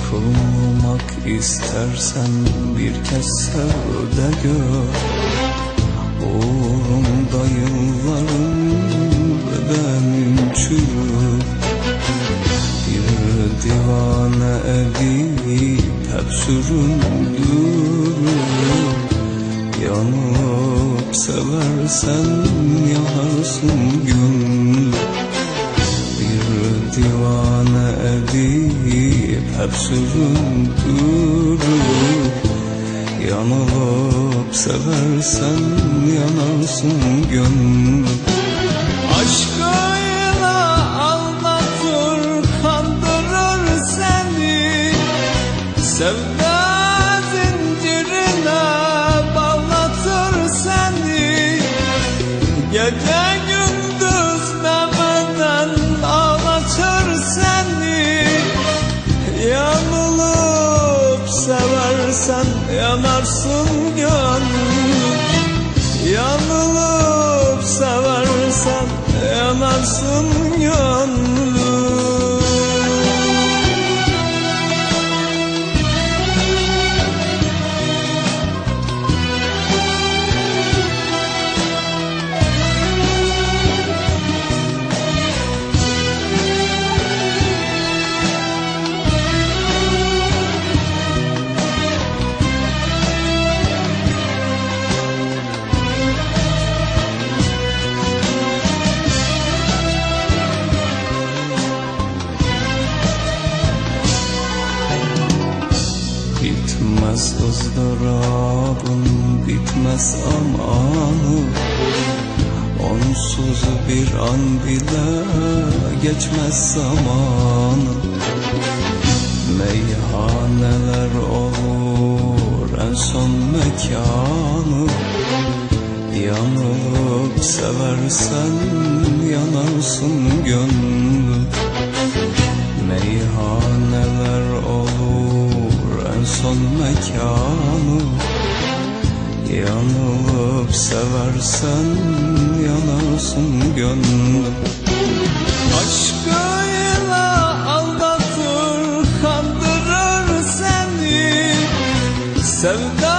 Yıkılmak istersen bir kez sev de gör. Uğrunda yıllarım bedenim çürür. Bir divane edip hep süründürür. Yanıp seversen yanarsın gönlüm. Bir divane edip hep süründürür. Yanılıp seversen yanarsın gönlüm. Aşkıyla aldatır, kandırır seni. Sevda zincirine bağlatır seni. Gece gündüz demeden ağlatır seni. Yanılıp seversen yanarsın gönlüm. Yanılıp seversen yanarsın gönlüm. Bitmez ızdırabın, bitmez amanı. Onsuz bir an bile geçmez zamanı. Meyhaneler olur en son mekanı. Yanılıp seversen yanarsın gönlüm. Meyhaneler olur en son mekanı. Yanılıp seversen yanarsın gönlüm. Aşkıyla aldatır, kandırır seni. Sevda